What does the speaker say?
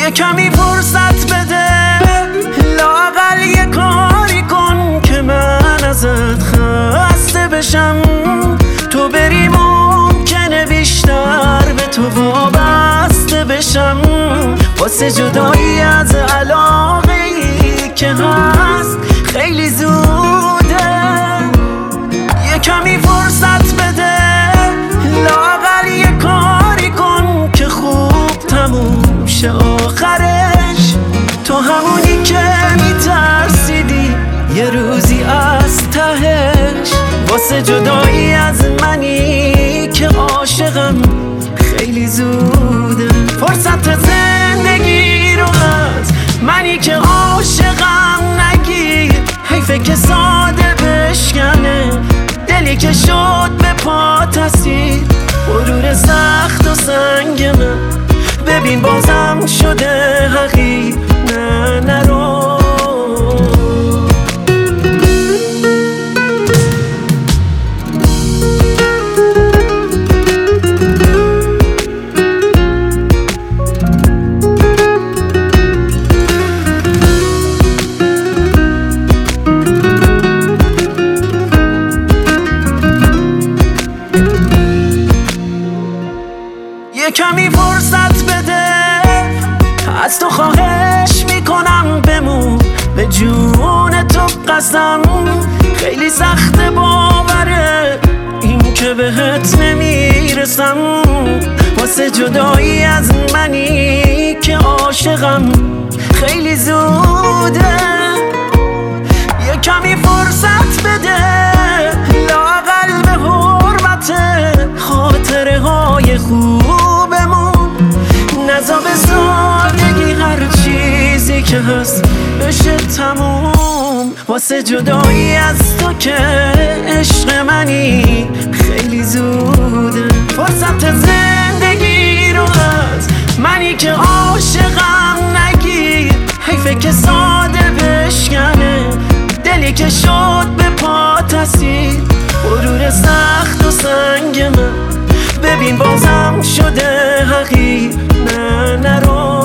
کمی فرصت بده، لااقل یه کاری کن که من ازت خسته بشم. تو بری ممکنه بیشتر به تو وابسته بشم، واسه جدایی از علاقه‌ای که هست خیلی زوده. یه کمی فرصت بده، لااقل یه کاری کن که خوب تموم شه آخرش. تو همونی که میترسیدی یه روزی از تهش، واسه جدایی از منی که عاشقم خیلی زوده. فرصت زندگی رو از منی که عاشقم نگیر، حیفه که ساده بشکنه دلی که شد به پات اسیر. غرور سخت و سنگ من ببین بازم شده حقیر. نه نرو. یه کمی فرصت بده، از تو خواهش میکنم بمون به جون تو قسم. خیلی سخت باوره این که بهت نمیرسم، واسه جدایی از منی که عاشقم خیلی زوده. یه کمی فرصت بده، لااقل به حرمت خاطره های خوبمون نزا به سادگی هر چیزی که هست بشه تموم. واسه جدایی از تو که عشق منی خیلی زوده. فرصت زندگی رو از منی که عاشقم نگیر، حیفه که ساده بشکنه دلی که شد به پات اسیر. غرور سخت و سنگ من ببین بازم شده حقیر. نه نرو.